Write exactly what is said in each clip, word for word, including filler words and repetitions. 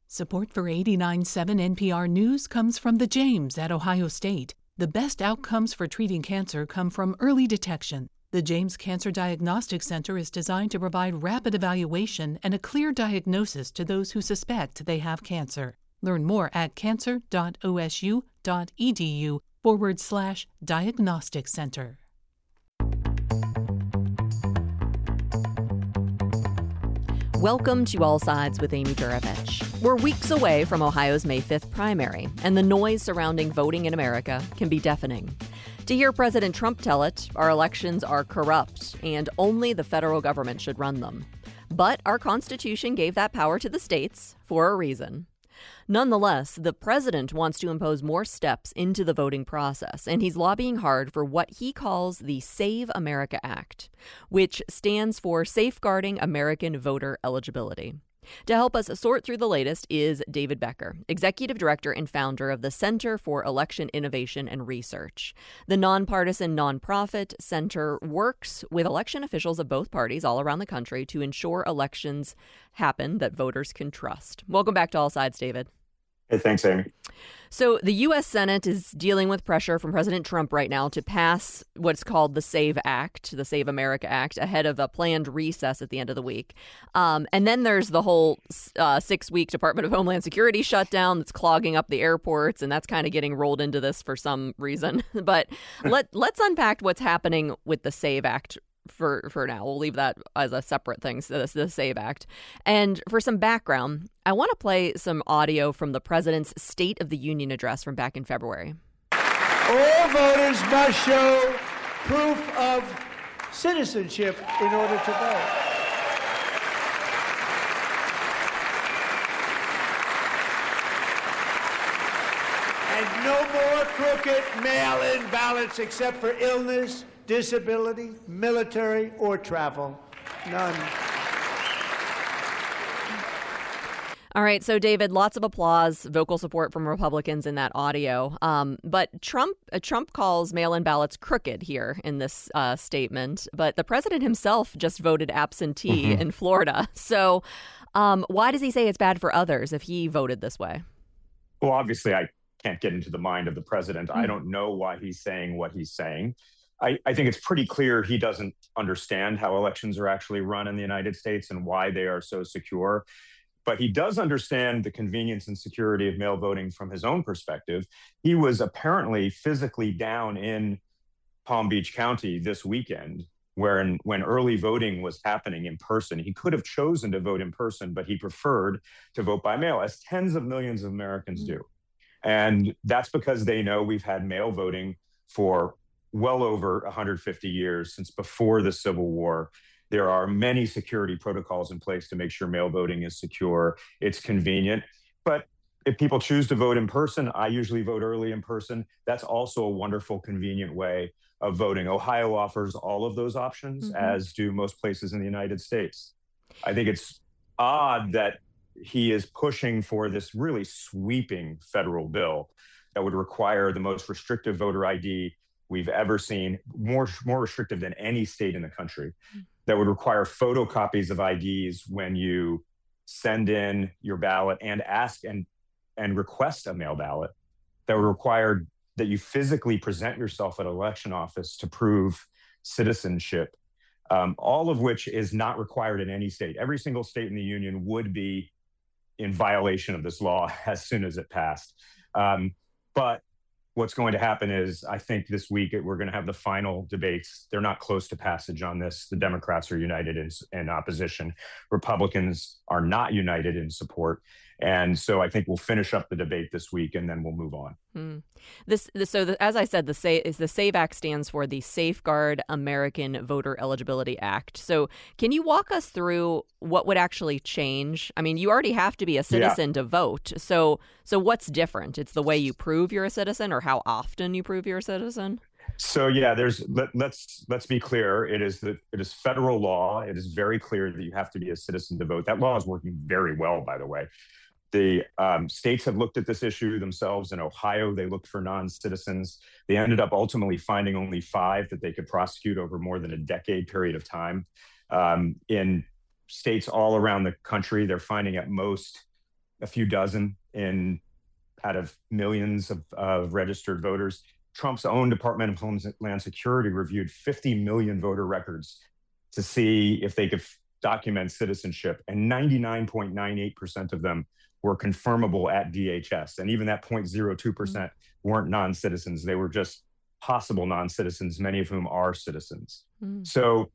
Support for eighty-nine point seven N P R News comes from the James at Ohio State. The best outcomes for treating cancer come from early detection. The James Cancer Diagnostic Center is designed to provide rapid evaluation and a clear diagnosis to those who suspect they have cancer. Learn more at cancer.osu.edu forward slash diagnostic center. Welcome to All Sides with Amy Juravich. We're weeks away from Ohio's May fifth primary, and the noise surrounding voting in America can be deafening. To hear President Trump tell it, our elections are corrupt, and only the federal government should run them. But our Constitution gave that power to the states for a reason. Nonetheless, the president wants to impose more steps into the voting process, and he's lobbying hard for what he calls the Save America Act, which stands for Safeguarding American Voter Eligibility. To help us sort through the latest is David Becker, executive director and founder of the Center for Election Innovation and Research. The nonpartisan nonprofit center works with election officials of both parties all around the country to ensure elections happen that voters can trust. Welcome back to All Sides, David. Hey, thanks, Amy. So the U S Senate is dealing with pressure from President Trump right now to pass what's called the SAVE Act, the Save America Act, ahead of a planned recess at the end of the week. Um, and then there's the whole uh, six-week Department of Homeland Security shutdown that's clogging up the airports, and that's kind of getting rolled into this for some reason. But let, let's unpack what's happening with the SAVE Act for for now. We'll leave that as a separate thing, so this the SAVE Act. And for some background, I want to play some audio from the president's State of the Union address from back in February. All voters must show proof of citizenship in order to vote. And no more crooked mail-in ballots except for illness, disability, military, or travel. None. All right. So, David, lots of applause, vocal support from Republicans in that audio. Um, but Trump uh, Trump calls mail-in ballots crooked here in this uh, statement. But the president himself just voted absentee mm-hmm. in Florida. So um, why does he say it's bad for others if he voted this way? Well, obviously, I can't get into the mind of the president. Mm-hmm. I don't know why he's saying what he's saying. I, I think it's pretty clear he doesn't understand how elections are actually run in the United States and why they are so secure. But he does understand the convenience and security of mail voting from his own perspective. He was apparently physically down in Palm Beach County this weekend, where in, when early voting was happening in person. He could have chosen to vote in person, but he preferred to vote by mail, as tens of millions of Americans mm-hmm. do. And that's because they know we've had mail voting for well over one hundred fifty years, since before the Civil War. There are many security protocols in place to make sure mail voting is secure. It's convenient. But if people choose to vote in person, I usually vote early in person. That's also a wonderful, convenient way of voting. Ohio offers all of those options, mm-hmm. as do most places in the United States. I think it's odd that he is pushing for this really sweeping federal bill that would require the most restrictive voter I D we've ever seen, more more restrictive than any state in the country, that would require photocopies of I Ds when you send in your ballot and ask and and request a mail ballot, that would require that you physically present yourself at an election office to prove citizenship, um, all of which is not required in any state. Every single state in the union would be in violation of this law as soon as it passed. Um, but what's going to happen is, I think this week we're going to have the final debates. They're not close to passage on this. The Democrats are united in, in opposition. Republicans are not united in support. And so I think we'll finish up the debate this week, and then we'll move on. Hmm. This, this, so the, as I said, the Save, is the SAVE Act stands for the Safeguard American Voter Eligibility Act. So can you walk us through what would actually change? I mean, you already have to be a citizen yeah. to vote. So, so what's different? It's the way you prove you're a citizen, or how often you prove you're a citizen? So yeah, there's let, let's let's be clear. It is the it is federal law. It is very clear that you have to be a citizen to vote. That law is working very well, by the way. The um, states have looked at this issue themselves. In Ohio, they looked for non-citizens. They ended up ultimately finding only five that they could prosecute over more than a decade period of time. Um, in states all around the country, they're finding at most a few dozen in out of millions of, of registered voters. Trump's own Department of Homeland Security reviewed fifty million voter records to see if they could f- document citizenship, and ninety-nine point nine eight percent of them were confirmable at D H S. And even that zero point zero two percent mm. weren't non-citizens. They were just possible non-citizens, many of whom are citizens. Mm. So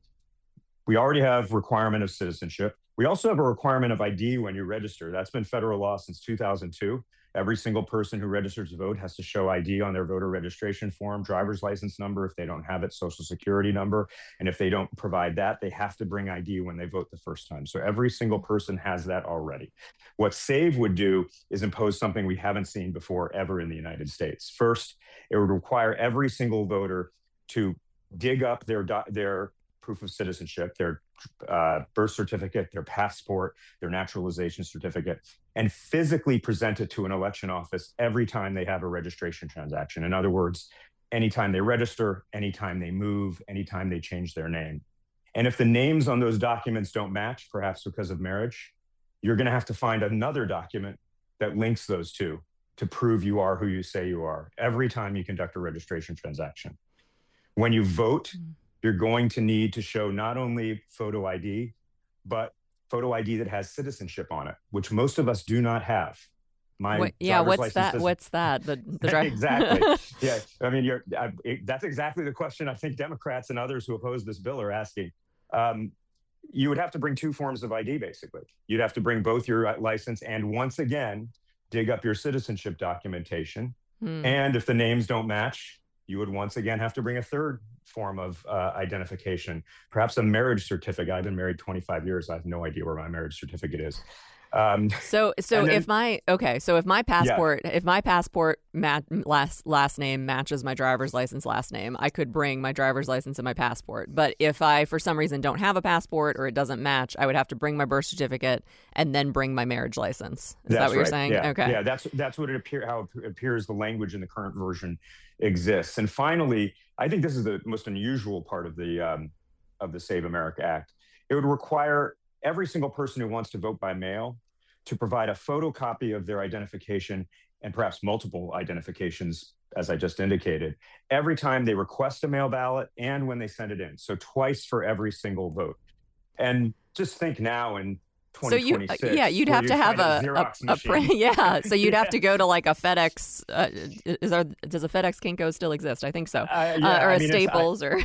we already have requirement of citizenship. We also have a requirement of I D when you register. That's been federal law since two thousand two. Every single person who registers to vote has to show I D on their voter registration form, driver's license number if they don't have it, social security number. And if they don't provide that, they have to bring I D when they vote the first time. So every single person has that already. What SAVE would do is impose something we haven't seen before ever in the United States. First, it would require every single voter to dig up their do- their proof of citizenship, their uh, birth certificate, their passport, their naturalization certificate, and physically present it to an election office every time they have a registration transaction. In other words, anytime they register, anytime they move, anytime they change their name. And if the names on those documents don't match, perhaps because of marriage, you're going to have to find another document that links those two to prove you are who you say you are every time you conduct a registration transaction. When you vote, mm-hmm. you're going to need to show not only photo I D, but photo I D that has citizenship on it, which most of us do not have. My what, yeah, what's that? Doesn't... What's that? The, the dri- exactly. Yeah, I mean, you're. I, it, that's exactly the question I think Democrats and others who oppose this bill are asking. Um, you would have to bring two forms of I D, basically. You'd have to bring both your license and, once again, dig up your citizenship documentation. Hmm. And if the names don't match, you would once again have to bring a third form of uh, identification, perhaps a marriage certificate. I've been married twenty-five years. I have no idea where my marriage certificate is. Um, so, so then, if my okay, so if my passport, yeah. if my passport mat, last last name matches my driver's license last name, I could bring my driver's license and my passport. But if I, for some reason, don't have a passport or it doesn't match, I would have to bring my birth certificate and then bring my marriage license. Is that what right. you're saying? Yeah. Okay. Yeah, that's that's what it appear how it appears the language in the current version exists. And finally, I think this is the most unusual part of the um, of the Save America Act. It would require every single person who wants to vote by mail to provide a photocopy of their identification, and perhaps multiple identifications, as I just indicated, every time they request a mail ballot and when they send it in. So twice for every single vote. And just think now in twenty twenty-six. So you, yeah, you'd have to have a, a, a print. Yeah, so you'd have to go to like a FedEx. Uh, is there, does a FedEx Kinko still exist? I think so. Uh, yeah, uh, or I a mean, Staples I, or.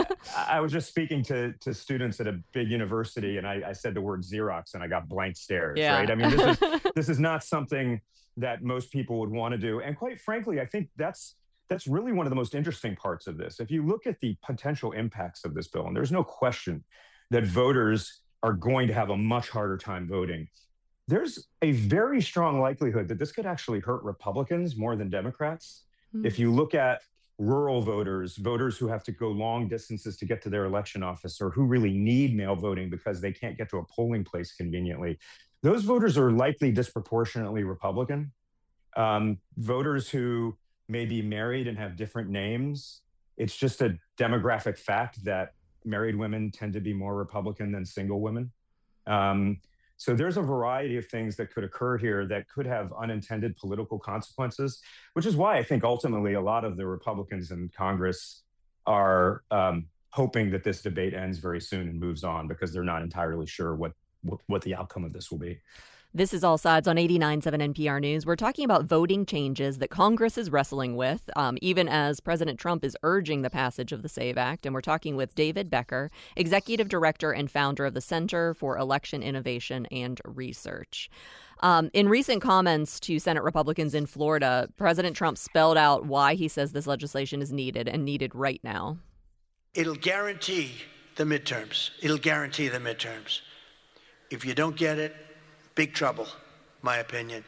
I was just speaking to to students at a big university, and I, I said the word Xerox, and I got blank stares. Yeah. Right. I mean, this is this is not something that most people would want to do, and quite frankly, I think that's. That's really one of the most interesting parts of this. If you look at the potential impacts of this bill, and there's no question that voters are going to have a much harder time voting, there's a very strong likelihood that this could actually hurt Republicans more than Democrats. Mm. If you look at rural voters, voters who have to go long distances to get to their election office, or who really need mail voting because they can't get to a polling place conveniently, those voters are likely disproportionately Republican. Um, voters who may be married and have different names, it's just a demographic fact that married women tend to be more Republican than single women. Um, so there's a variety of things that could occur here that could have unintended political consequences, which is why I think ultimately a lot of the Republicans in Congress are um, hoping that this debate ends very soon and moves on, because they're not entirely sure what, what, what the outcome of this will be. This is All Sides on eighty-nine point seven N P R News. We're talking about voting changes that Congress is wrestling with, um, even as President Trump is urging the passage of the SAVE Act. And we're talking with David Becker, Executive Director and founder of the Center for Election Innovation and Research. Um, in recent comments to Senate Republicans in Florida, President Trump spelled out why he says this legislation is needed and needed right now. It'll guarantee the midterms. It'll guarantee the midterms. If you don't get it, big trouble, my opinion.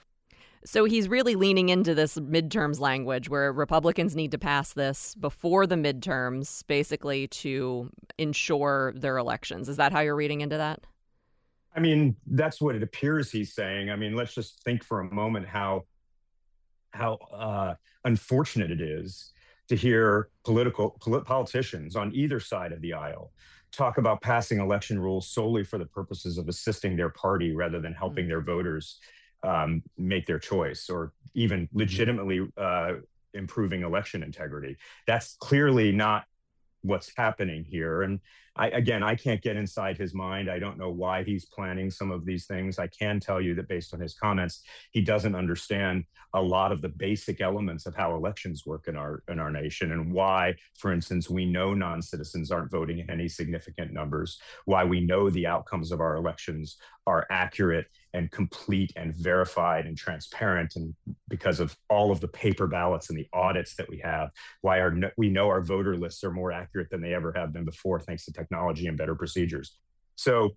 So he's really leaning into this midterms language where Republicans need to pass this before the midterms, basically to ensure their elections. Is that how you're reading into that? I mean, that's what it appears he's saying. I mean, let's just think for a moment how how uh, unfortunate it is to hear political polit- politicians on either side of the aisle talk about passing election rules solely for the purposes of assisting their party rather than helping mm. their voters um, make their choice, or even legitimately uh, improving election integrity. That's clearly not what's happening here. And I, again, I can't get inside his mind. I don't know why he's planning some of these things. I can tell you that based on his comments, he doesn't understand a lot of the basic elements of how elections work in our in our nation, and why, for instance, we know non-citizens aren't voting in any significant numbers, why we know the outcomes of our elections are accurate and complete and verified and transparent, and because of all of the paper ballots and the audits that we have, why our, we know our voter lists are more accurate than they ever have been before, thanks to technology and better procedures. So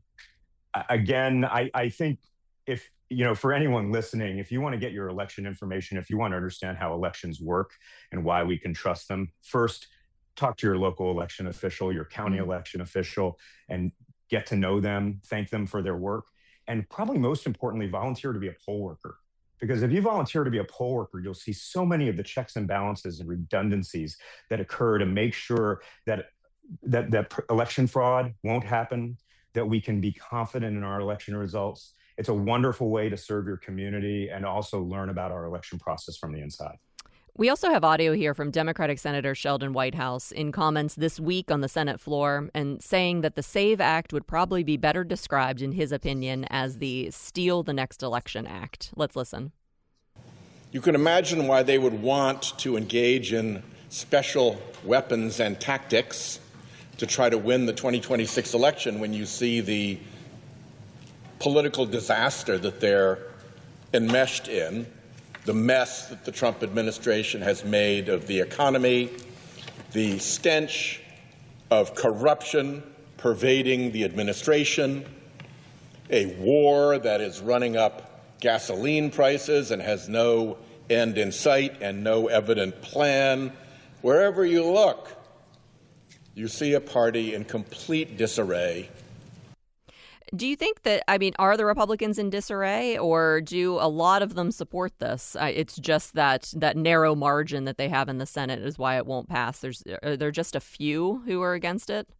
again, I, I think if, you know, for anyone listening, if you want to get your election information, if you want to understand how elections work and why we can trust them, first, talk to your local election official, your county mm-hmm. election official, and get to know them, thank them for their work. And probably most importantly, volunteer to be a poll worker. Because if you volunteer to be a poll worker, you'll see so many of the checks and balances and redundancies that occur to make sure that, that, that election fraud won't happen, that we can be confident in our election results. It's a wonderful way to serve your community and also learn about our election process from the inside. We also have audio here from Democratic Senator Sheldon Whitehouse in comments this week on the Senate floor, and saying that the SAVE Act would probably be better described, in his opinion, as the Steal the Next Election Act. Let's listen. You can imagine why they would want to engage in special weapons and tactics to try to win the twenty twenty-six election when you see the political disaster that they're enmeshed in, the mess that the Trump administration has made of the economy, the stench of corruption pervading the administration, a war that is running up gasoline prices and has no end in sight and no evident plan. Wherever you look, you see a party in complete disarray. Do you think that, I mean, are the Republicans in disarray, or do a lot of them support this? Uh, it's just that that narrow margin that they have in the Senate is why it won't pass. There's are there just a few who are against it?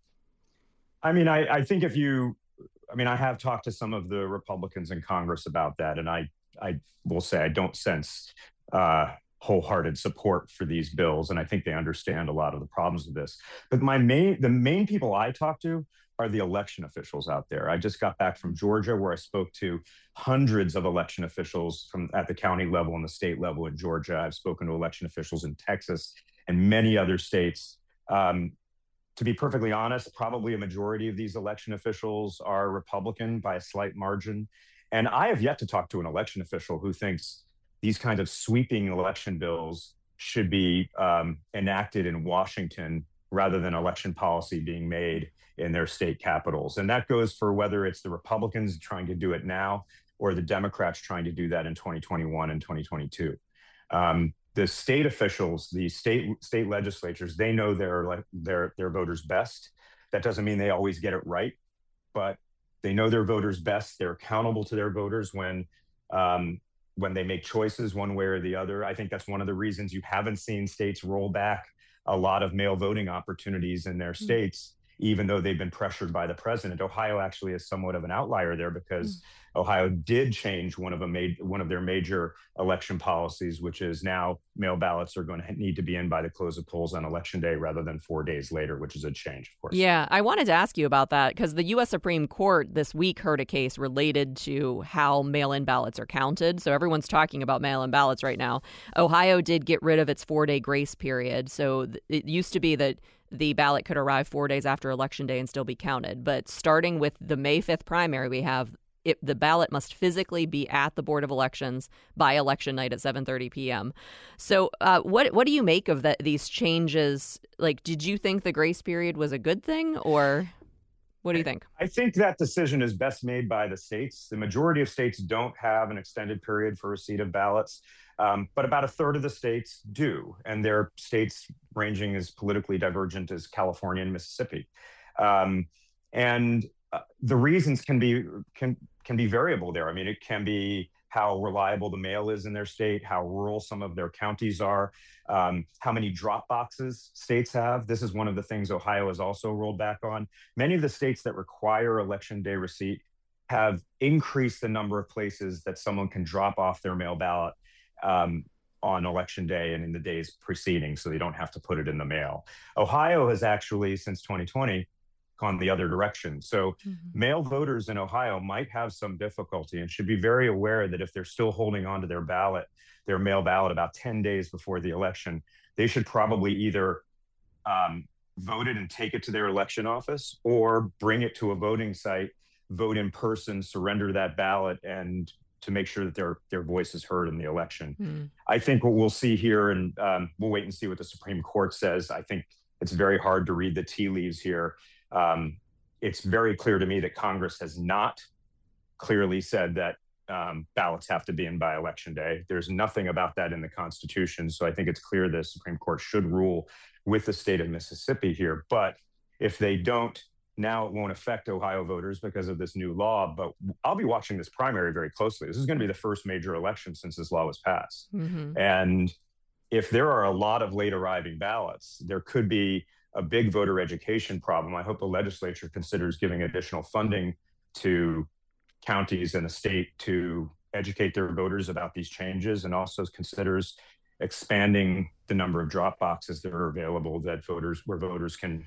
I mean, I, I think if you, I mean, I have talked to some of the Republicans in Congress about that, and I, I will say I don't sense uh, wholehearted support for these bills, and I think they understand a lot of the problems of this. But my main, the main people I talk to are the election officials out there. I just got back from Georgia, where I spoke to hundreds of election officials from at the county level and the state level in Georgia. I've spoken to election officials in Texas and many other states. Um, to be perfectly honest, probably a majority of these election officials are Republican by a slight margin. And I have yet to talk to an election official who thinks these kinds of sweeping election bills should be um, enacted in Washington rather than election policy being made in their state capitals. And that goes for whether it's the Republicans trying to do it now or the Democrats trying to do that in twenty twenty-one and twenty twenty-two. Um, the state officials, the state state legislatures, they know their, their, their voters best. That doesn't mean they always get it right, but they know their voters best. They're accountable to their voters when um, when they make choices one way or the other. I think that's one of the reasons you haven't seen states roll back a lot of mail voting opportunities in their states, mm. even though they've been pressured by the president. Ohio actually is somewhat of an outlier there because mm. Ohio did change one of a made one of their major election policies, which is now mail ballots are going to need to be in by the close of polls on election day rather than four days later, which is a change, of course. Yeah, I wanted to ask you about that because the U S Supreme Court this week heard a case related to how mail-in ballots are counted. So everyone's talking about mail-in ballots right now. Ohio did get rid of its four-day grace period. So it used to be that the ballot could arrive four days after Election Day and still be counted. But starting with the May fifth primary, we have it, the ballot must physically be at the Board of Elections by election night at seven thirty p.m. So uh, what what do you make of that, these changes? Like, did you think the grace period was a good thing, or what do you think? I think that decision is best made by the states. The majority of states don't have an extended period for receipt of ballots. Um, but about a third of the states do, and they're states ranging as politically divergent as California and Mississippi. Um, and uh, the reasons can be can can be variable there. I mean, it can be how reliable the mail is in their state, how rural some of their counties are, um, how many drop boxes states have. This is one of the things Ohio has also rolled back on. Many of the states that require election day receipt have increased the number of places that someone can drop off their mail ballot um, on election day and in the days preceding, so they don't have to put it in the mail. Ohio has actually, since twenty twenty, gone the other direction. So mm-hmm. mail voters in Ohio might have some difficulty and should be very aware that if they're still holding on to their ballot, their mail ballot about ten days before the election, they should probably either um, vote it and take it to their election office or bring it to a voting site, vote in person, surrender that ballot, and to make sure that their their voice is heard in the election. Mm. I think what we'll see here, and um, we'll wait and see what the Supreme Court says. I think it's very hard to read the tea leaves here. Um, it's very clear to me that Congress has not clearly said that um, ballots have to be in by election day. There's nothing about that in the Constitution. So I think it's clear the Supreme Court should rule with the state of Mississippi here. But if they don't, now it won't affect Ohio voters because of this new law, but I'll be watching this primary very closely. This is going to be the first major election since this law was passed. Mm-hmm. And if there are a lot of late arriving ballots, there could be a big voter education problem. I hope the legislature considers giving additional funding to counties and the state to educate their voters about these changes, and also considers expanding the number of drop boxes that are available that voters where voters can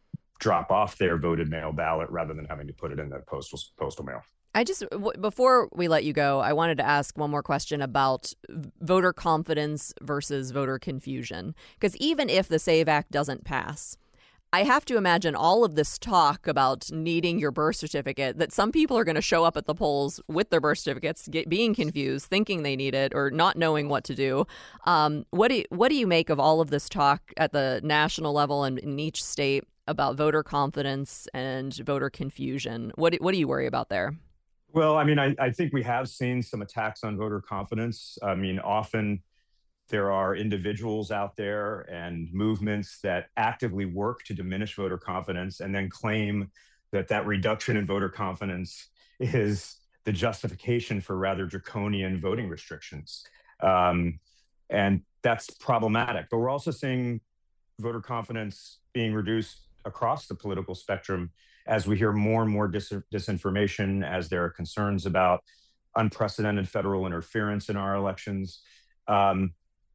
drop off their voted mail ballot rather than having to put it in the postal postal mail. I just, w- before we let you go, I wanted to ask one more question about voter confidence versus voter confusion. Because even if the SAVE Act doesn't pass, I have to imagine all of this talk about needing your birth certificate, that some people are going to show up at the polls with their birth certificates, get, being confused, thinking they need it, or not knowing what to do. Um, what do you, what do you make of all of this talk at the national level and in each state about voter confidence and voter confusion? What what do you worry about there? Well, I mean, I, I think we have seen some attacks on voter confidence. I mean, often there are individuals out there and movements that actively work to diminish voter confidence and then claim that that reduction in voter confidence is the justification for rather draconian voting restrictions. Um, and that's problematic. But we're also seeing voter confidence being reduced across the political spectrum as we hear more and more dis- disinformation, as there are concerns about unprecedented federal interference in our elections. Um,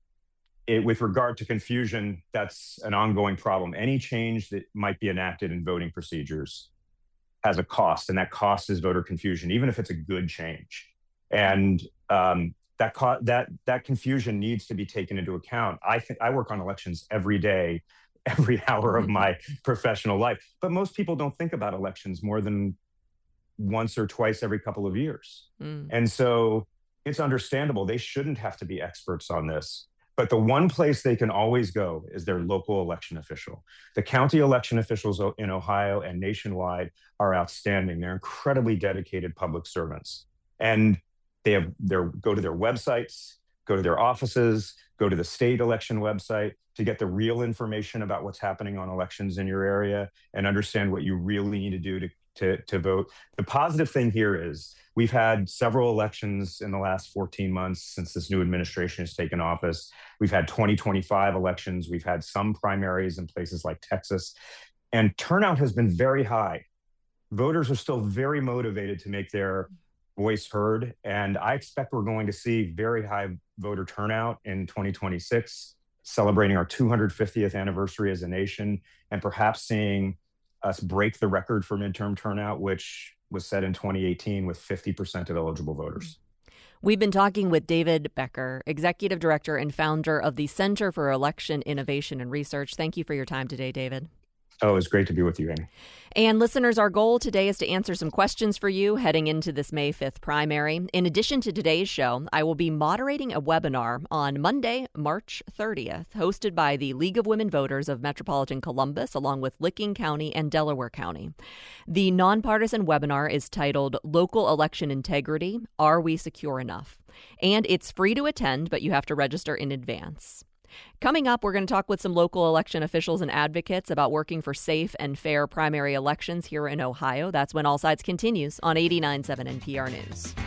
it, with regard to confusion, that's an ongoing problem. Any change that might be enacted in voting procedures has a cost, and that cost is voter confusion, even if it's a good change. And um, that co- that that confusion needs to be taken into account. I think I work on elections every day, every hour of my professional life. But most people don't think about elections more than once or twice every couple of years. Mm. And so it's understandable. They shouldn't have to be experts on this. But the one place they can always go is their local election official. The county election officials in Ohio and nationwide are outstanding. They're incredibly dedicated public servants. And they have their go to their websites, go to their offices, go to the state election website to get the real information about what's happening on elections in your area and understand what you really need to do to, to, to vote. The positive thing here is we've had several elections in the last fourteen months since this new administration has taken office. We've had twenty twenty-five elections. We've had some primaries in places like Texas, and turnout has been very high. Voters are still very motivated to make their voice heard, and I expect we're going to see very high voter turnout in twenty twenty-six, celebrating our two hundred fiftieth anniversary as a nation, and perhaps seeing us break the record for midterm turnout, which was set in twenty eighteen with fifty percent of eligible voters. We've been talking with David Becker, Executive Director and founder of the Center for Election Innovation and Research. Thank you for your time today, David. Oh, it's great to be with you, Amy. And listeners, our goal today is to answer some questions for you heading into this May fifth primary. In addition to today's show, I will be moderating a webinar on Monday, March thirtieth, hosted by the League of Women Voters of Metropolitan Columbus, along with Licking County and Delaware County. The nonpartisan webinar is titled Local Election Integrity, Are We Secure Enough? And it's free to attend, but you have to register in advance. Coming up, we're going to talk with some local election officials and advocates about working for safe and fair primary elections here in Ohio. That's when All Sides continues on eighty-nine point seven N P R News.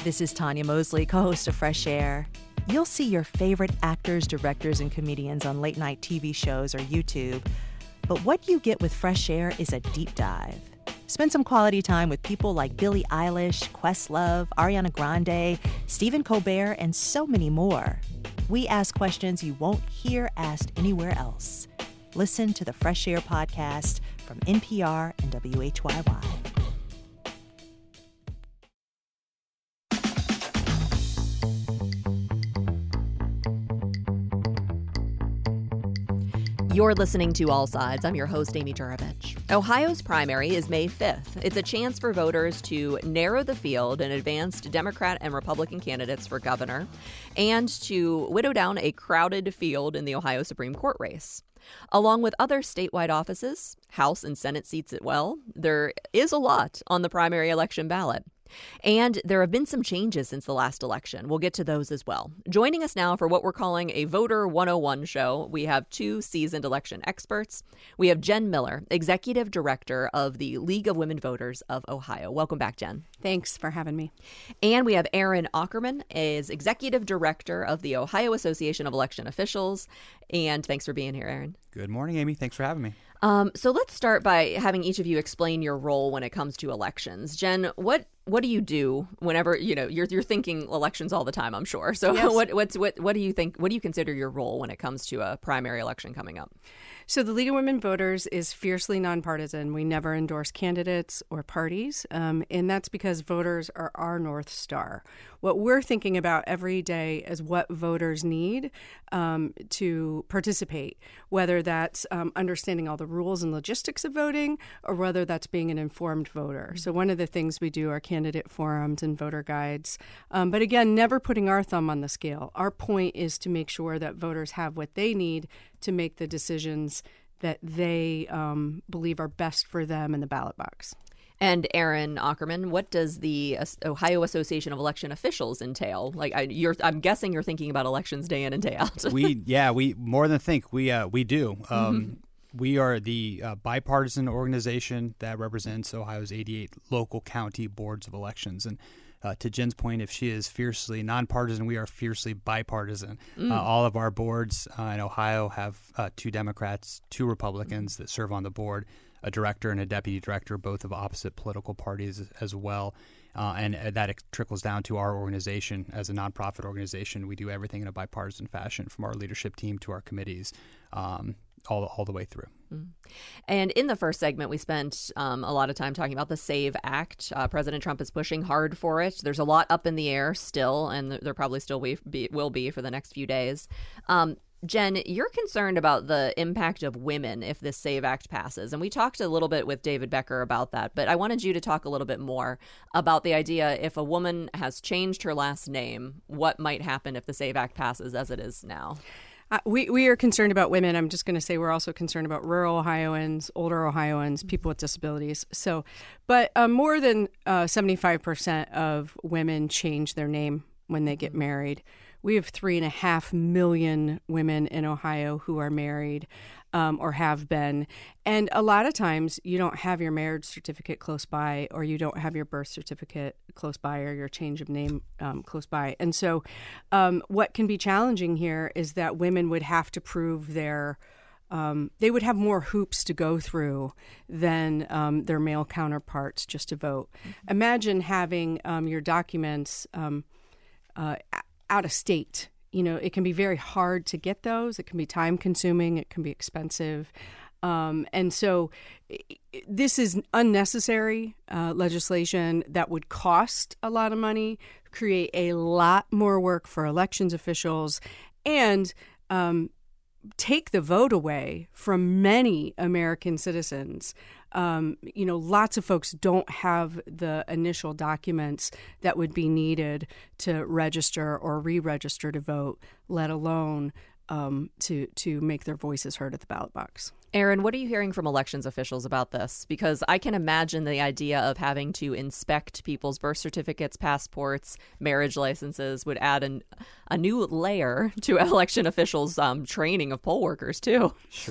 This is Tanya Mosley, co-host of Fresh Air. You'll see your favorite actors, directors, and comedians on late-night T V shows or YouTube. But what you get with Fresh Air is a deep dive. Spend some quality time with people like Billie Eilish, Questlove, Ariana Grande, Stephen Colbert, and so many more. We ask questions you won't hear asked anywhere else. Listen to the Fresh Air podcast from N P R and W H Y Y. You're listening to All Sides. I'm your host, Amy Juravich. Ohio's primary is May fifth. It's a chance for voters to narrow the field and advance Democrat and Republican candidates for governor, and to whittle down a crowded field in the Ohio Supreme Court race. Along with other statewide offices, House and Senate seats as well, there is a lot on the primary election ballot. And there have been some changes since the last election. We'll get to those as well. Joining us now for what we're calling a Voter one oh one show, we have two seasoned election experts. We have Jen Miller, Executive Director of the League of Women Voters of Ohio. Welcome back, Jen. Thanks for having me. And we have Erin Ackerman, is Executive Director of the Ohio Association of Election Officials. And thanks for being here, Erin. Good morning, Amy. Thanks for having me. Um, so let's start by having each of you explain your role when it comes to elections. Jen, what what do you do whenever, you know, you're you're thinking elections all the time, I'm sure. So yes. what what's what what do you think? What do you consider your role when it comes to a primary election coming up? So the League of Women Voters is fiercely nonpartisan. We never endorse candidates or parties, um, and that's because voters are our North Star. What we're thinking about every day is what voters need um, to participate, whether that's um, understanding all the rules and logistics of voting, or whether that's being an informed voter. So one of the things we do are candidate forums and voter guides. Um, but again, never putting our thumb on the scale. Our point is to make sure that voters have what they need to make the decisions that they um, believe are best for them in the ballot box. And Erin Ackerman, what does the Ohio Association of Election Officials entail? Like, I, you're, I'm guessing you're thinking about elections day in and day out. we, yeah, we more than think we uh, we do. Um, mm-hmm. We are the uh, bipartisan organization that represents Ohio's eighty-eight local county boards of elections. And uh, to Jen's point, if she is fiercely nonpartisan, we are fiercely bipartisan. Mm. Uh, all of our boards uh, in Ohio have uh, two Democrats, two Republicans that serve on the board, a director and a deputy director, both of opposite political parties as well. Uh, and uh, that trickles down to our organization as a nonprofit organization. We do everything in a bipartisan fashion, from our leadership team to our committees, um, all, all the way through. Mm. And in the first segment, we spent um, a lot of time talking about the SAVE Act. Uh, President Trump is pushing hard for it. There's a lot up in the air still, and there probably still be, will be for the next few days. Um, Jen, you're concerned about the impact of women if this SAVE Act passes. And we talked a little bit with David Becker about that, but I wanted you to talk a little bit more about the idea if a woman has changed her last name, what might happen if the SAVE Act passes as it is now? Uh, we, we are concerned about women. I'm just going to say we're also concerned about rural Ohioans, older Ohioans, people with disabilities. So, but uh, more than uh, seventy-five percent of women change their name when they get married. We have three and a half million women in Ohio who are married um, or have been. And a lot of times you don't have your marriage certificate close by, or you don't have your birth certificate close by, or your change of name um, close by. And so um, what can be challenging here is that women would have to prove their Um, they would have more hoops to go through than um, their male counterparts just to vote. Mm-hmm. Imagine having um, your documents um, uh, out of state. You know, it can be very hard to get those. It can be time consuming. It can be expensive. Um, and so this is unnecessary uh, legislation that would cost a lot of money, create a lot more work for elections officials, and um, take the vote away from many American citizens. Um, you know, lots of folks don't have the initial documents that would be needed to register or re-register to vote, let alone um, to to make their voices heard at the ballot box. Erin, what are you hearing from elections officials about this? Because I can imagine the idea of having to inspect people's birth certificates, passports, marriage licenses would add an, a new layer to election officials' um, training of poll workers, too. Sure.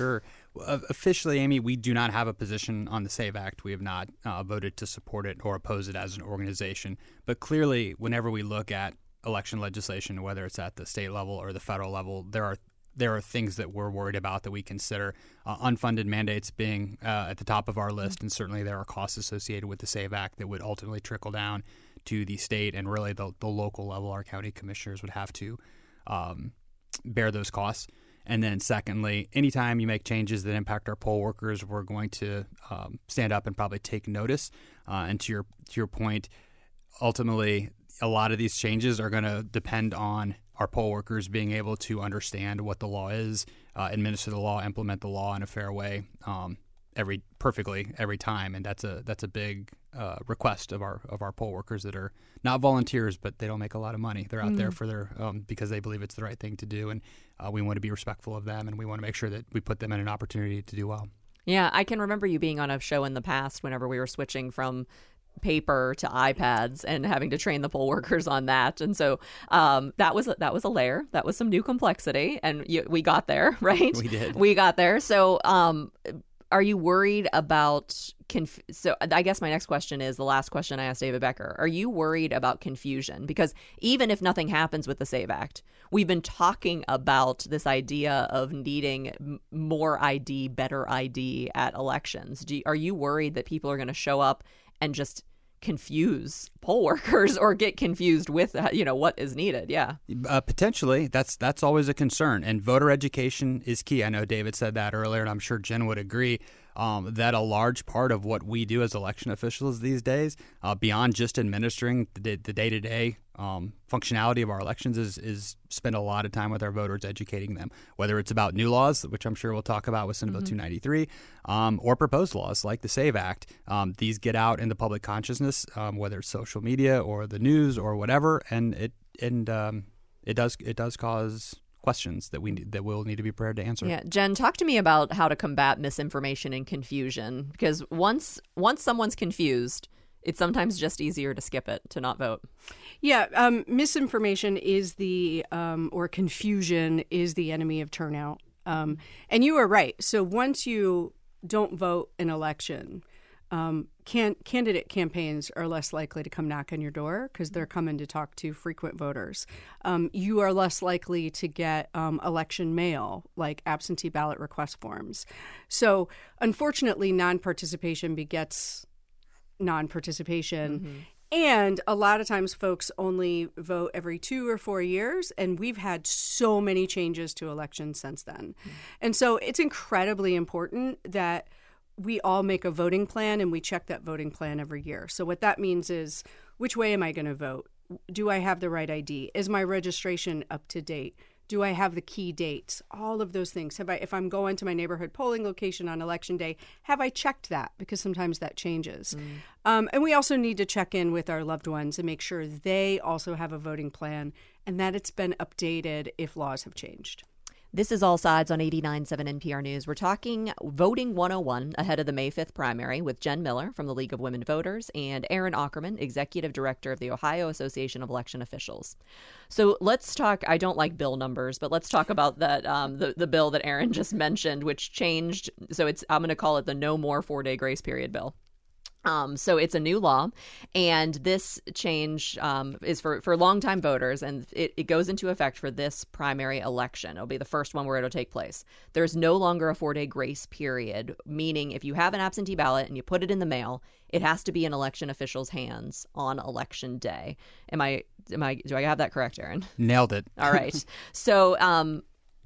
Uh, officially, Amy, we do not have a position on the SAVE Act. We have not uh, voted to support it or oppose it as an organization. But clearly, whenever we look at election legislation, whether it's at the state level or the federal level, there are there are things that we're worried about that we consider. Uh, unfunded mandates being uh, at the top of our list, and certainly there are costs associated with the SAVE Act that would ultimately trickle down to the state and really the, the local level. Our county commissioners would have to um, bear those costs. And then secondly, anytime you make changes that impact our poll workers, we're going to um, stand up and probably take notice. Uh, and to your to your point, ultimately, a lot of these changes are going to depend on our poll workers being able to understand what the law is, uh, administer the law, implement the law in a fair way, um, every perfectly every time. And that's a that's a big uh, request of our of our poll workers that are not volunteers, but they don't make a lot of money. They're out mm. there for their um, because they believe it's the right thing to do, and uh, we want to be respectful of them, and we want to make sure that we put them in an opportunity to do well. Yeah, I can remember you being on a show in the past whenever we were switching from paper to iPads and having to train the poll workers on that. And so um, that was that was a layer. That was some new complexity, and you, we got there, right? We did. We got there. So um, are you worried about conf- so I guess my next question is the last question I asked David Becker. Are you worried about confusion? Because even if nothing happens with the SAVE Act, we've been talking about this idea of needing m- more I D, better I D at elections. Do you, are you worried that people are going to show up and just confuse poll workers or get confused with, you know, what is needed? Yeah. Uh, potentially. That's that's always a concern. And voter education is key. I know David said that earlier, and I'm sure Jen would agree um, that a large part of what we do as election officials these days, uh, beyond just administering the, the day-to-day um, functionality of our elections, is, is spend a lot of time with our voters, educating them, whether it's about new laws, which I'm sure we'll talk about with Senate Bill mm-hmm. two ninety-three, um, or proposed laws like the SAVE Act. Um, these get out into public consciousness, um, whether it's social media or the news or whatever, and it and um, it does it does cause questions that we that we'll need to be prepared to answer. Yeah, Jen, talk to me about how to combat misinformation and confusion, because once once someone's confused, it's sometimes just easier to skip it, to not vote. Yeah, um, misinformation is the, um, or confusion is the enemy of turnout. Um, and you are right. So once you don't vote an election, um, can, candidate campaigns are less likely to come knock on your door because they're coming to talk to frequent voters. Um, you are less likely to get um, election mail, like absentee ballot request forms. So unfortunately, non-participation begets non-participation. Mm-hmm. And a lot of times folks only vote every two or four years, and we've had so many changes to elections since then. Mm-hmm. And so it's incredibly important that we all make a voting plan and we check that voting plan every year. So what that means is, which way am I going to vote? Do I have the right I D? Is my registration up to date? Do I have the key dates? All of those things. Have I, if I'm going to my neighborhood polling location on election day, have I checked that? Because sometimes that changes. Mm. Um, and we also need to check in with our loved ones and make sure they also have a voting plan and that it's been updated if laws have changed. This is All Sides on eighty-nine point seven N P R News. We're talking Voting one oh one ahead of the May fifth primary with Jen Miller from the League of Women Voters and Aaron Ackerman, Executive Director of the Ohio Association of Election Officials. So let's talk, I don't like bill numbers, but let's talk about that um, the, the bill that Aaron just mentioned, which changed. So it's I'm going to call it the No More Four-Day Grace Period bill. Um, so it's a new law, and this change um, is for, for longtime voters, and it, it goes into effect for this primary election. It'll be the first one where it'll take place. There's no longer a four-day grace period, meaning if you have an absentee ballot and you put it in the mail, it has to be in election officials' hands on election day. Am I, am I, do I have that correct, Aaron? Nailed it. All right. So um,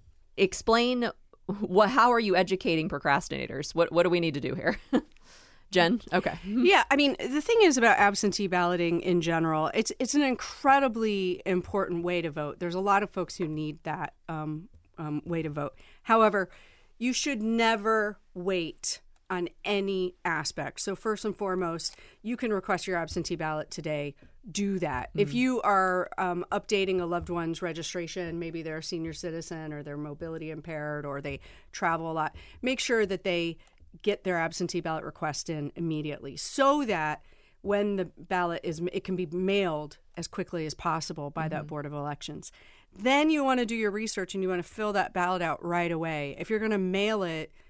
explain, what, how are you educating procrastinators? What, what do we need to do here? Jen? Okay. Yeah, I mean, the thing is about absentee balloting in general, it's it's an incredibly important way to vote. There's a lot of folks who need that um, um, way to vote. However, you should never wait on any aspect. So first and foremost, you can request your absentee ballot today. Do that. Mm-hmm. If you are um, updating a loved one's registration, maybe they're a senior citizen or they're mobility impaired or they travel a lot, make sure that they get their absentee ballot request in immediately so that when the ballot is, it can be mailed as quickly as possible by mm-hmm. that Board of Elections. Then you want to do your research and you want to fill that ballot out right away. If you're going to mail it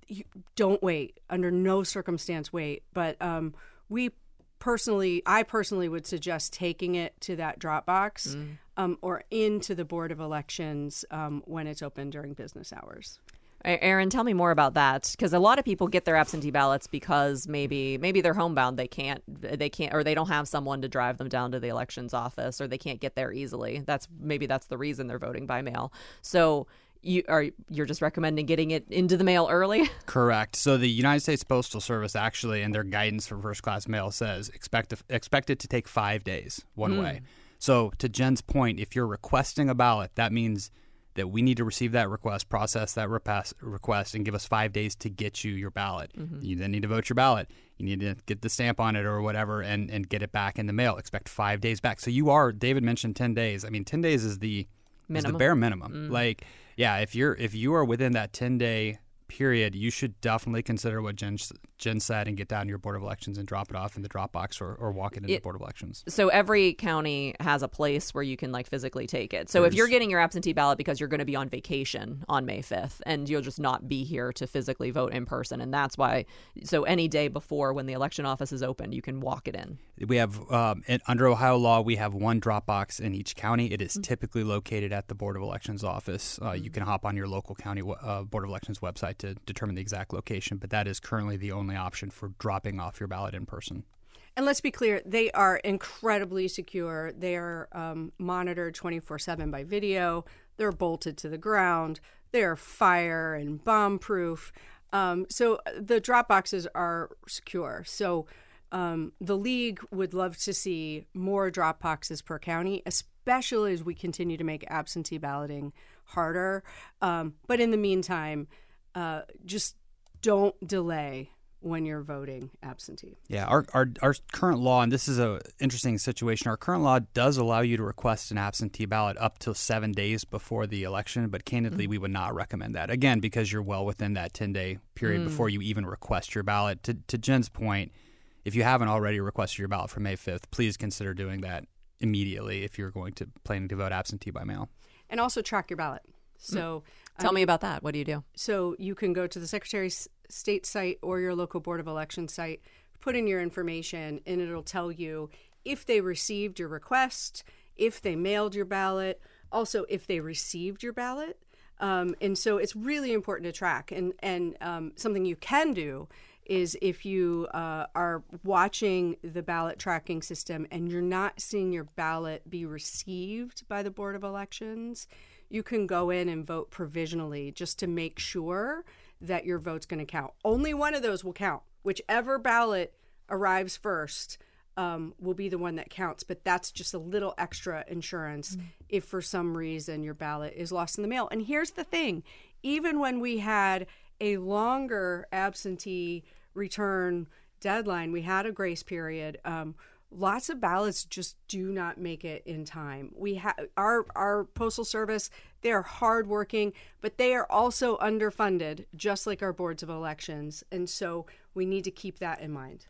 you don't wait. Under no circumstance wait. But um, we personally, I personally would suggest taking it to that drop box mm. um, or into the Board of Elections um, when it's open during business hours. Aaron, tell me more about that, because a lot of people get their absentee ballots because maybe maybe they're homebound, they can't they can't or they don't have someone to drive them down to the elections office, or they can't get there easily. That's maybe that's the reason they're voting by mail. So you are you're just recommending getting it into the mail early? Correct. So the United States Postal Service actually, in their guidance for first class mail, says expect to, expect it to take five days one mm. way. So to Jen's point, if you're requesting a ballot, that means that we need to receive that request, process that repass, request, and give us five days to get you your ballot. Mm-hmm. You then need to vote your ballot. You need to get the stamp on it or whatever and, and get it back in the mail. Expect five days back. So you are, David mentioned ten days. I mean, ten days is the, is the bare minimum. Mm. Like, yeah, if you're if you are within that ten-day period, you should definitely consider what Jen, Jen said and get down to your Board of Elections and drop it off in the drop box or, or walk it into it, the Board of Elections. So every county has a place where you can like physically take it. So There's, if you're getting your absentee ballot because you're going to be on vacation on May fifth and you'll just not be here to physically vote in person, and that's why, so any day before when the election office is open, you can walk it in. We have, um, in, under Ohio law, we have one drop box in each county. It is mm-hmm. typically located at the Board of Elections office. Uh, mm-hmm. You can hop on your local county uh, Board of Elections website to determine the exact location, but that is currently the only option for dropping off your ballot in person. And let's be clear, they are incredibly secure. They are um, monitored twenty-four seven by video. They're bolted to the ground. They're fire and bomb proof. Um, so the drop boxes are secure. So um, the league would love to see more drop boxes per county, especially as we continue to make absentee balloting harder. Um, but in the meantime, uh, just don't delay when you're voting absentee. Yeah, our, our our current law, and this is an interesting situation, our current law does allow you to request an absentee ballot up to seven days before the election, but candidly, mm-hmm. we would not recommend that. Again, because you're well within that ten-day period mm. before you even request your ballot. To, to Jen's point, if you haven't already requested your ballot for May fifth, please consider doing that immediately if you're going to planning to vote absentee by mail. And also track your ballot. So mm. Tell um, me about that. What do you do? So you can go to the Secretary of State site or your local Board of Elections site, put in your information, and it'll tell you if they received your request, if they mailed your ballot, also if they received your ballot. Um, and so it's really important to track. And, and um, something you can do is if you uh, are watching the ballot tracking system and you're not seeing your ballot be received by the Board of Elections, you can go in and vote provisionally just to make sure that your vote's going to count. Only one of those will count. Whichever ballot arrives first um, will be the one that counts. But that's just a little extra insurance mm-hmm. if for some reason your ballot is lost in the mail. And here's the thing. Even when we had a longer absentee return deadline, we had a grace period, um, lots of ballots just do not make it in time. We have our our postal service, they are hardworking, but they are also underfunded, just like our boards of elections. And so we need to keep that in mind.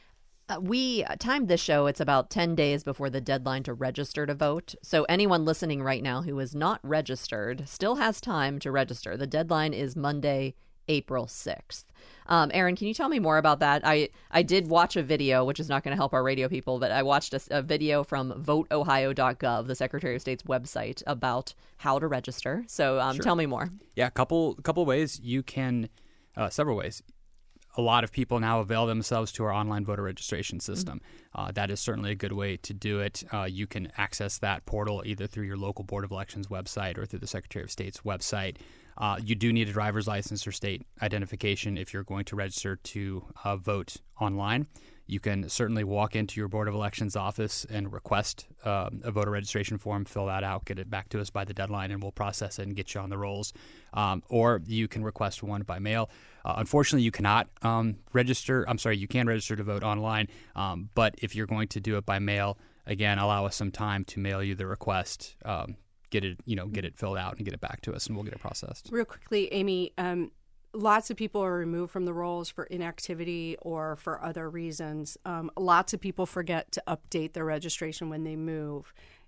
Uh, we timed this show. It's about ten days before the deadline to register to vote. So anyone listening right now who is not registered still has time to register. The deadline is Monday, April sixth. Um, Aaron, can you tell me more about that? I, I did watch a video, which is not going to help our radio people, but I watched a, a video from vote ohio dot gov, the Secretary of State's website, about how to register. So um, sure. Tell me more. Yeah, a couple, couple ways you can, uh, several ways. A lot of people now avail themselves to our online voter registration system. Mm-hmm. Uh, that is certainly a good way to do it. Uh, you can access that portal either through your local Board of Elections website or through the Secretary of State's website. Uh, you do need a driver's license or state identification if you're going to register to uh, vote online. You can certainly walk into your Board of Elections office and request uh, a voter registration form, fill that out, get it back to us by the deadline, and we'll process it and get you on the rolls. Um, or you can request one by mail. Uh, unfortunately, you cannot um, register. I'm sorry, you can register to vote online, um, but if you're going to do it by mail, again, allow us some time to mail you the request. Um, get it, you know, get it filled out and get it back to us, and we'll get it processed. Real quickly, Amy, um, lots of people are removed from the rolls for inactivity or for other reasons. Um, lots of people forget to update their registration when they move.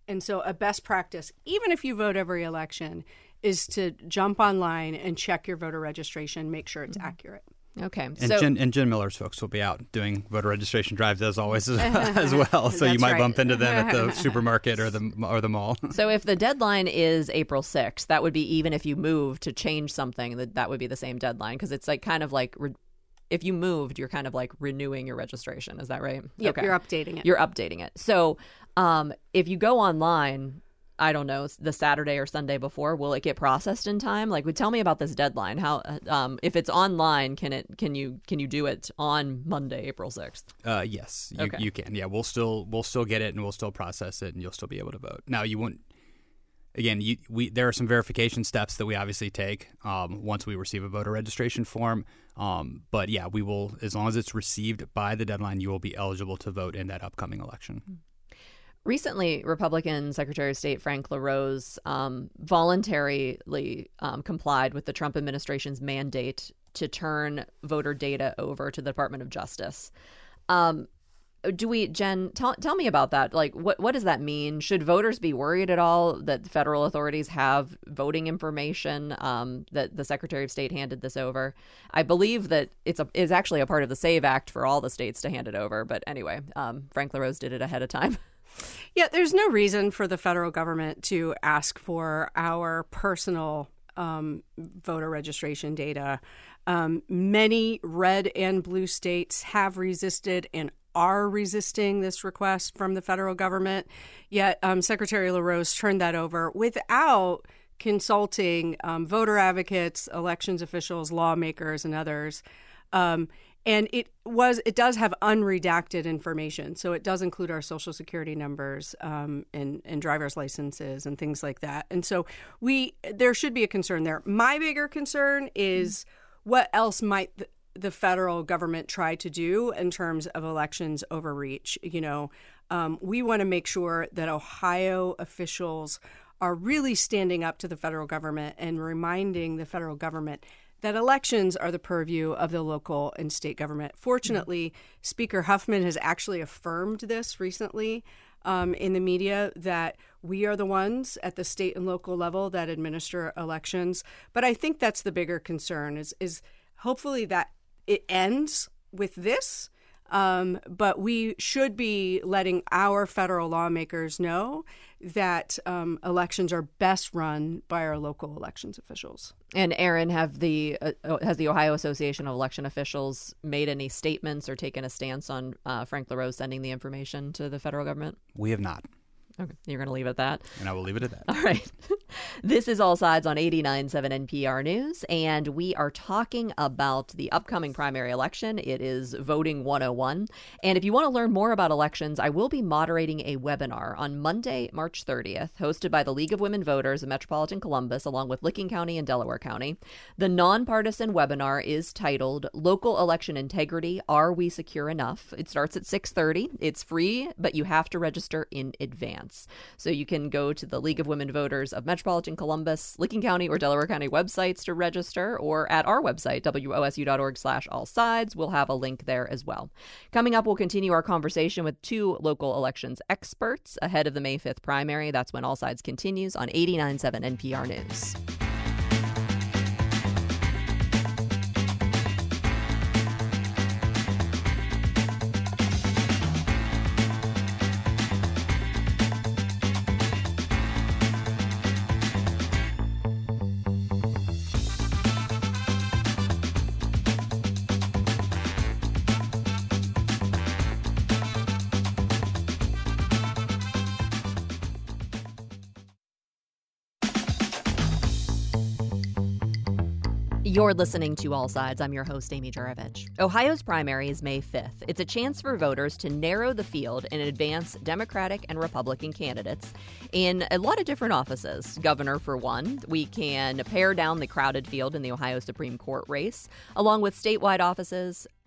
And so a best practice, even if you vote every election, is to jump online and check your voter registration, make sure it's mm-hmm. accurate. Okay. And, so, Jen, and Jen Miller's folks will be out doing voter registration drives as always as well. So you might right. bump into them at the supermarket or the or the mall. So if the deadline is April sixth, that would be even if you move to change something, that that would be the same deadline, because it's like kind of like re- if you moved, you're kind of like renewing your registration. Is that right? Yep, okay. You're updating it. You're updating it. So um, if you go online, I don't know, the Saturday or Sunday before, will it get processed in time? Like, would tell me about this deadline. How, um, if it's online, can it, can you, can you do it on Monday, April sixth? Uh, yes, you, okay. you can. Yeah, we'll still, we'll still get it and we'll still process it and you'll still be able to vote. Now, you won't, again, you, we, there are some verification steps that we obviously take um, once we receive a voter registration form. Um, but yeah, we will, as long as it's received by the deadline, you will be eligible to vote in that upcoming election. Mm-hmm. Recently, Republican Secretary of State Frank LaRose um, voluntarily um, complied with the Trump administration's mandate to turn voter data over to the Department of Justice. Um, do we, Jen, tell, tell me about that. Like, what, what does that mean? Should voters be worried at all that federal authorities have voting information, um, that the Secretary of State handed this over? I believe that it's a, is actually a part of the SAVE Act for all the states to hand it over. But anyway, um, Frank LaRose did it ahead of time. Yeah, there's no reason for the federal government to ask for our personal um, voter registration data. Um, many red and blue states have resisted and are resisting this request from the federal government. Yet um, Secretary LaRose turned that over without consulting um, voter advocates, elections officials, lawmakers, and others. Um, And it was it does have unredacted information. So it does include our Social Security numbers um, and, and driver's licenses and things like that. And so we there should be a concern there. My bigger concern is what else might the, the federal government try to do in terms of elections overreach. You know, um, we want to make sure that Ohio officials are really standing up to the federal government and reminding the federal government that elections are the purview of the local and state government. Fortunately, mm-hmm. Speaker Huffman has actually affirmed this recently um, in the media, that we are the ones at the state and local level that administer elections. But I think that's the bigger concern, is, is hopefully that it ends with this. Um, but we should be letting our federal lawmakers know that um, elections are best run by our local elections officials. And Aaron, have the uh, has the Ohio Association of Election Officials made any statements or taken a stance on uh, Frank LaRose sending the information to the federal government? We have not. Okay, you're going to leave it at that? And I will leave it at that. All right. This is All Sides on eighty-nine point seven N P R News, and we are talking about the upcoming primary election. It is Voting one oh one. And if you want to learn more about elections, I will be moderating a webinar on Monday, March thirtieth, hosted by the League of Women Voters of Metropolitan Columbus, along with Licking County and Delaware County. The nonpartisan webinar is titled Local Election Integrity, Are We Secure Enough? It starts at six thirty. It's free, but you have to register in advance. So you can go to the League of Women Voters of Metropolitan Columbus, Licking County, or Delaware County websites to register, or at our website, W O S U dot org slash all sides. We'll have a link there as well. Coming up, we'll continue our conversation with two local elections experts ahead of the May fifth primary. That's when All Sides continues on eighty-nine point seven N P R News. You're listening to All Sides. I'm your host, Amy Juravich. Ohio's primary is May fifth. It's a chance for voters to narrow the field and advance Democratic and Republican candidates in a lot of different offices. Governor, for one. We can pare down the crowded field in the Ohio Supreme Court race, along with statewide offices,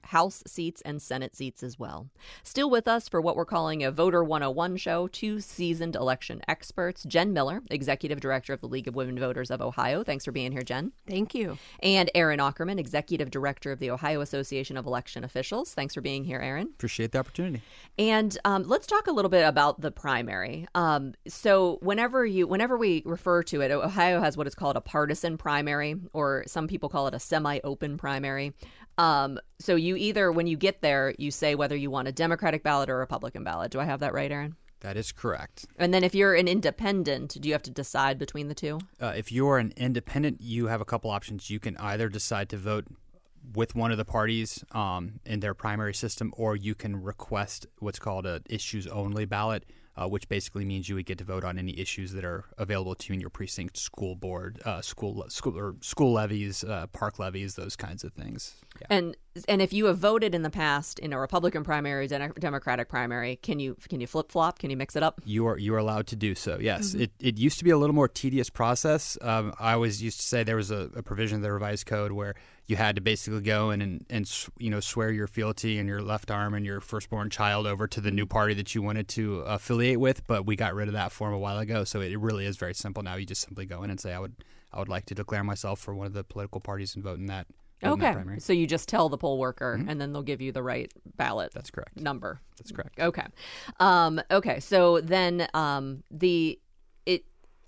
House seats and Senate seats as well. Still with us for what we're calling a Voter one oh one show, two seasoned election experts. Jen Miller, Executive Director of the League of Women Voters of Ohio. Thanks for being here, Jen. Thank you. And Aaron Ackerman, Executive Director of the Ohio Association of Election Officials. Thanks for being here, Aaron. Appreciate the opportunity. And um, let's talk a little bit about the primary. Um, so whenever you, whenever we refer to it, Ohio has what is called a partisan primary, or some people call it a semi-open primary. Um, so you either, when you get there, you say whether you want a Democratic ballot or a Republican ballot. Do I have that right, Aaron? That is correct. And then if you're an independent, do you have to decide between the two? Uh, if you're an independent, you have a couple options. You can either decide to vote with one of the parties um, in their primary system, or you can request what's called a issues-only ballot, uh, which basically means you would get to vote on any issues that are available to you in your precinct, school board, uh, school school or school levies, uh, park levies, those kinds of things. Yeah. And and if you have voted in the past in a Republican primary, De- Democratic primary, can you can you flip flop? Can you mix it up? You are you are allowed to do so. Yes, Mm-hmm. it it used to be a little more tedious process. Um, I always used to say there was a, a provision of the revised code where you had to basically go in and and you know swear your fealty and your left arm and your firstborn child over to the new party that you wanted to affiliate with. But we got rid of that form a while ago, so it really is very simple now. You just simply go in and say I would I would like to declare myself for one of the political parties and vote in that. Okay, so you just tell the poll worker, Mm-hmm. and then they'll give you the right ballot. That's correct. Number. That's correct. Okay, um, okay. So then um, the it.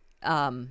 Um,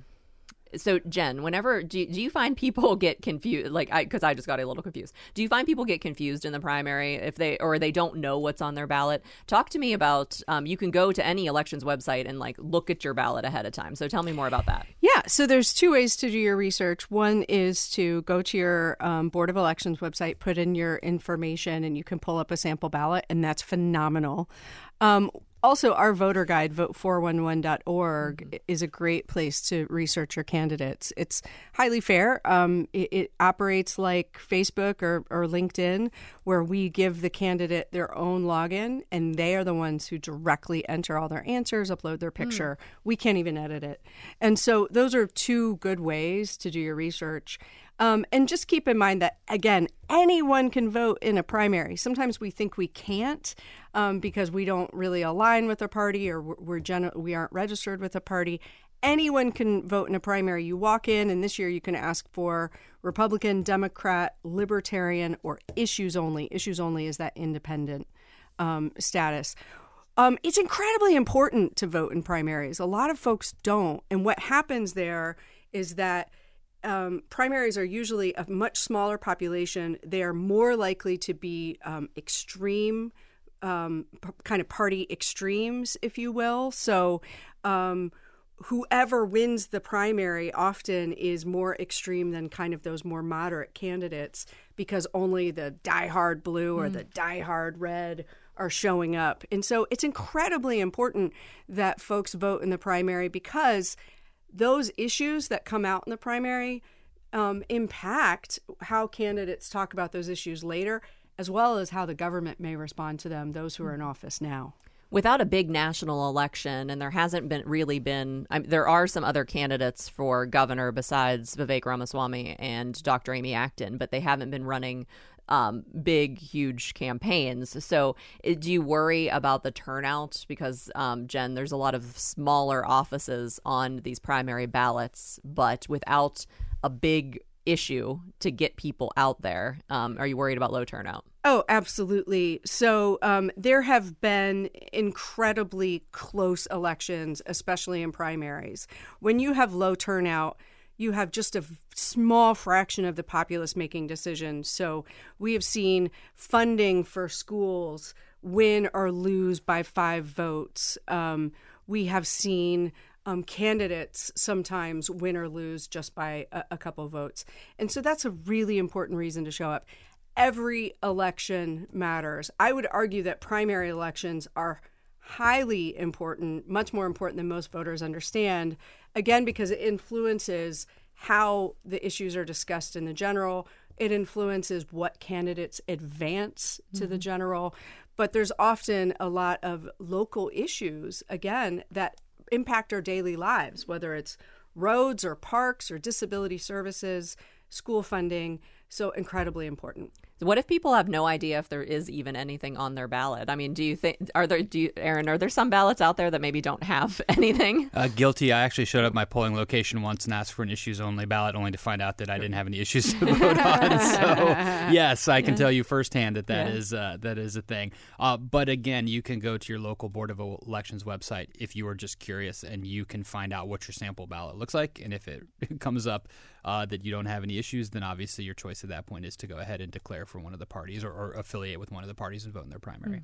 so Jen, whenever do you, do you find people get confused? Like, I because I just got a little confused. Do you find people get confused in the primary if they or they don't know what's on their ballot? Talk to me about. Um, you can go to any elections website and like look at your ballot ahead of time. So tell me more about that. Yeah, so there's two ways to do your research. One is to go to your um, Board of Elections website, put in your information, and you can pull up a sample ballot, and that's phenomenal. Um, Also, our voter guide, vote four one one dot org, mm-hmm. is a great place to research your candidates. It's highly fair. Um, it, it operates like Facebook or, or LinkedIn, where we give the candidate their own login, and they are the ones who directly enter all their answers, upload their picture. Mm. We can't even edit it. And so those are two good ways to do your research. Um, and just keep in mind that, again, anyone can vote in a primary. Sometimes we think we can't um, because we don't really align with a party or we're, we're gen- we aren't registered with a party. Anyone can vote in a primary. You walk in, and this year you can ask for Republican, Democrat, Libertarian, or issues only. Issues only is that independent um, status. Um, it's incredibly important to vote in primaries. A lot of folks don't. And what happens there is that Um, primaries are usually a much smaller population. They are more likely to be um, extreme, um, p- kind of party extremes, if you will. So um, whoever wins the primary often is more extreme than kind of those more moderate candidates because only the diehard blue or mm. the diehard red are showing up. And so it's incredibly important that folks vote in the primary because those issues that come out in the primary um, impact how candidates talk about those issues later, as well as how the government may respond to them, those who are in office now. Without a big national election, and there hasn't been really been, I mean, there are some other candidates for governor besides Vivek Ramaswamy and Doctor Amy Acton, but they haven't been running um, big, huge campaigns. So do you worry about the turnout? Because, um, Jen, there's a lot of smaller offices on these primary ballots, but without a big issue to get people out there, um, are you worried about low turnout? Oh, absolutely. So um, there have been incredibly close elections, especially in primaries. When you have low turnout, you have just a small fraction of the populace making decisions. So we have seen funding for schools win or lose by five votes. Um, we have seen um, candidates sometimes win or lose just by a, a couple of votes. And so that's a really important reason to show up. Every election matters. I would argue that primary elections are highly important, much more important than most voters understand, again, because it influences how the issues are discussed in the general. It influences what candidates advance to mm-hmm. the general. But there's often a lot of local issues, again, that impact our daily lives, whether it's roads or parks or disability services, school funding. So incredibly important. What if people have no idea if there is even anything on their ballot? I mean, do you think, are there, do you, Aaron, are there some ballots out there that maybe don't have anything? Uh, guilty. I actually showed up at my polling location once and asked for an issues-only ballot, only to find out that I didn't have any issues to vote on. So, yes, I can yeah. tell you firsthand that that, yeah. is, uh, that is a thing. Uh, but again, you can go to your local Board of Elections website if you are just curious, and you can find out what your sample ballot looks like. And if it comes up uh, that you don't have any issues, then obviously your choice at that point is to go ahead and declare for one of the parties or, or affiliate with one of the parties and vote in their primary.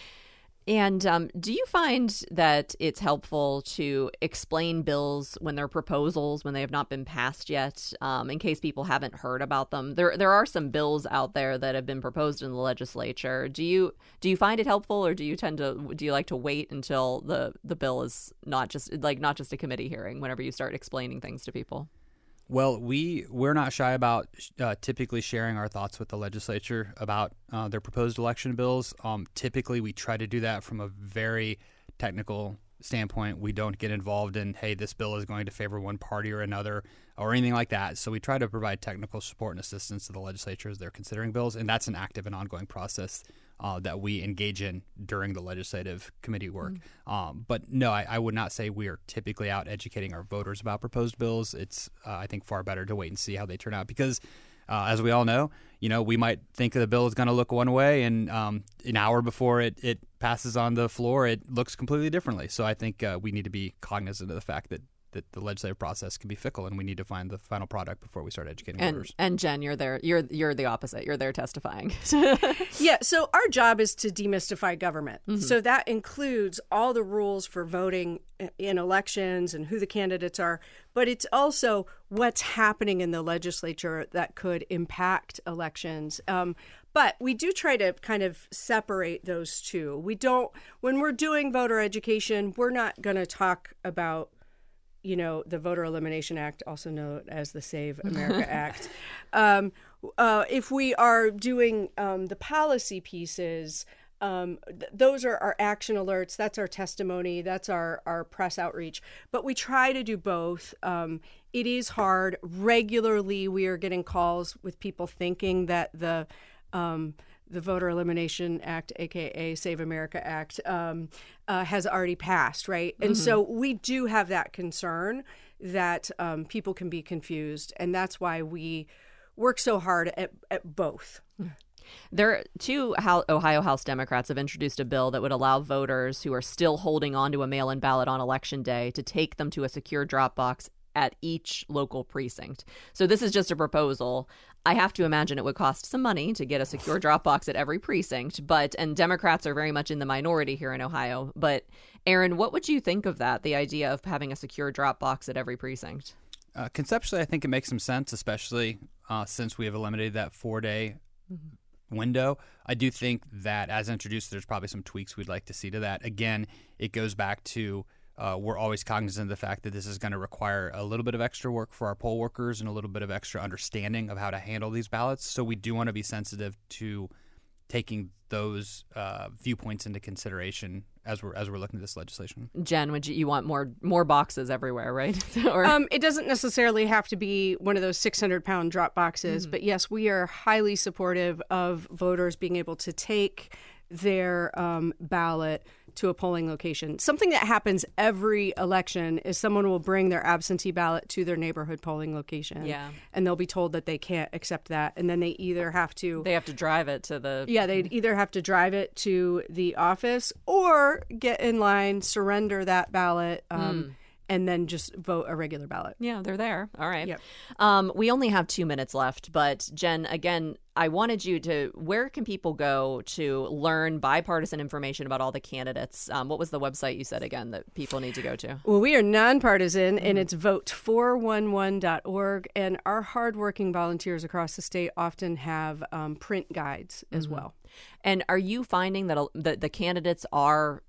And um, do you find that it's helpful to explain bills when they're proposals, when they have not been passed yet, um, in case people haven't heard about them? There there are some bills out there that have been proposed in the legislature. Do you do you find it helpful, or do you tend to do you like to wait until the, the bill is not just like not just a committee hearing whenever you start explaining things to people? Well, we, we're not shy about uh, typically sharing our thoughts with the legislature about uh, their proposed election bills. Um, typically, we try to do that from a very technical standpoint. We don't get involved in, hey, this bill is going to favor one party or another or anything like that. So we try to provide technical support and assistance to the legislature as they're considering bills, and that's an active and ongoing process Uh, that we engage in during the legislative committee work. Mm. Um, but no, I, I would not say we are typically out educating our voters about proposed bills. It's, uh, I think, far better to wait and see how they turn out because, uh, as we all know, you know, we might think the bill is going to look one way, and um, an hour before it, it passes on the floor, it looks completely differently. So I think uh, we need to be cognizant of the fact that that the legislative process can be fickle, and we need to find the final product before we start educating and, voters. And Jen, you're there. You're you're the opposite. You're there testifying. Yeah. So our job is to demystify government. Mm-hmm. So that includes all the rules for voting in elections and who the candidates are, but it's also what's happening in the legislature that could impact elections. Um, But we do try to kind of separate those two. We don't, when we're doing voter education, we're not going to talk about, you know, the Voter Elimination Act, also known as the Save America Act. Um, uh, if we are doing um, the policy pieces, um, th- those are our action alerts. That's our testimony. That's our, our press outreach. But we try to do both. Um, it is hard. Regularly, we are getting calls with people thinking that the um, the Voter Elimination Act, a k a. Save America Act, um, uh, has already passed, right? Mm-hmm. And so we do have that concern that um, people can be confused, and that's why we work so hard at, at both. There, two Ohio House Democrats have introduced a bill that would allow voters who are still holding on to a mail-in ballot on Election Day to take them to a secure drop box at each local precinct. So this is just a proposal. I have to imagine it would cost some money to get a secure drop box at every precinct, but and Democrats are very much in the minority here in Ohio. But Aaron, what would you think of that, the idea of having a secure drop box at every precinct? Uh, conceptually, I think it makes some sense, especially uh, since we have eliminated that four-day mm-hmm. window. I do think that as introduced, there's probably some tweaks we'd like to see to that. Again, it goes back to Uh, we're always cognizant of the fact that this is going to require a little bit of extra work for our poll workers and a little bit of extra understanding of how to handle these ballots. So we do want to be sensitive to taking those uh, viewpoints into consideration as we're as we're looking at this legislation. Jen, would you, you want more more boxes everywhere, right? or... um, it doesn't necessarily have to be one of those six hundred pound drop boxes, mm-hmm. but yes, we are highly supportive of voters being able to take their um, ballot to a polling location. Something that happens every election is someone will bring their absentee ballot to their neighborhood polling location. Yeah. And they'll be told that they can't accept that. And then they either have to... They have to drive it to the... Yeah, they'd either have to drive it to the office or get in line, surrender that ballot, um, mm. and then just vote a regular ballot. Yeah, they're there. All right. Yep. Um, we only have two minutes left, but Jen, again, I wanted you to, where can people go to learn bipartisan information about all the candidates? Um, what was the website you said again that people need to go to? Well, we are nonpartisan, mm-hmm. and it's vote four one one dot org. And our hardworking volunteers across the state often have um, print guides as mm-hmm. well. And are you finding that the, the candidates are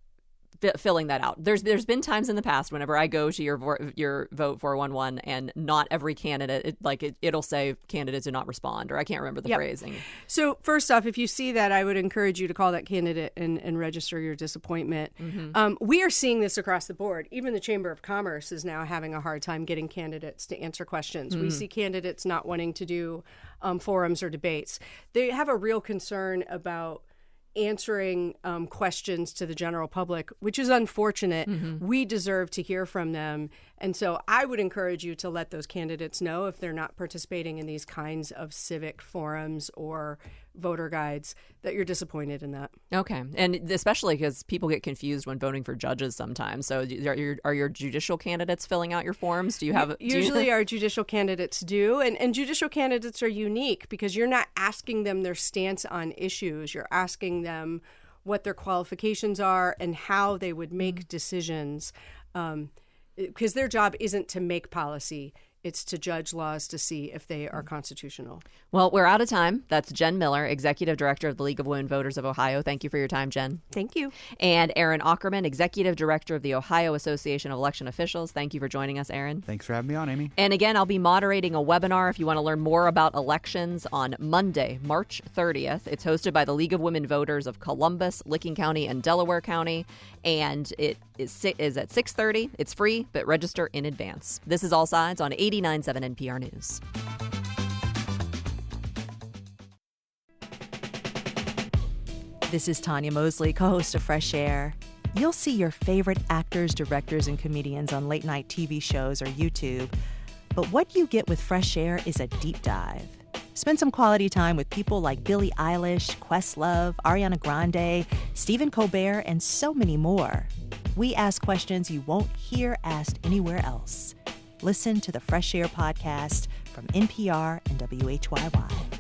f- filling that out. There's there's been times in the past whenever I go to your vo- your vote four one one and not every candidate, it, like it, it'll say candidates do not respond, or I can't remember the Yep. phrasing. So first off, if you see that, I would encourage you to call that candidate and, and register your disappointment. Mm-hmm. Um, we are seeing this across the board. Even the Chamber of Commerce is now having a hard time getting candidates to answer questions. Mm. We see candidates not wanting to do um, forums or debates. They have a real concern about answering um, questions to the general public, which is unfortunate. Mm-hmm. We deserve to hear from them. And so I would encourage you to let those candidates know if they're not participating in these kinds of civic forums or voter guides that you're disappointed in that. Okay. And especially because people get confused when voting for judges sometimes. So are your, are your judicial candidates filling out your forms? Do you have... do you- Usually our judicial candidates do. And, and judicial candidates are unique because you're not asking them their stance on issues. You're asking them what their qualifications are and how they would make decisions. Um, because their job isn't to make policy. It's to judge laws to see if they are constitutional. Well, we're out of time. That's Jen Miller, Executive Director of the League of Women Voters of Ohio. Thank you for your time, Jen. Thank you. And Aaron Ackerman, Executive Director of the Ohio Association of Election Officials. Thank you for joining us, Aaron. Thanks for having me on, Amy. And again, I'll be moderating a webinar if you want to learn more about elections on Monday, March thirtieth. It's hosted by the League of Women Voters of Columbus, Licking County, and Delaware County. And it is, is at six thirty. It's free, but register in advance. This is All Sides on eighty-nine point seven N P R News. This is Tanya Mosley, co-host of Fresh Air. You'll see your favorite actors, directors, and comedians on late-night T V shows or YouTube. But what you get with Fresh Air is a deep dive. Spend some quality time with people like Billie Eilish, Questlove, Ariana Grande, Stephen Colbert, and so many more. We ask questions you won't hear asked anywhere else. Listen to the Fresh Air podcast from N P R and W H Y Y.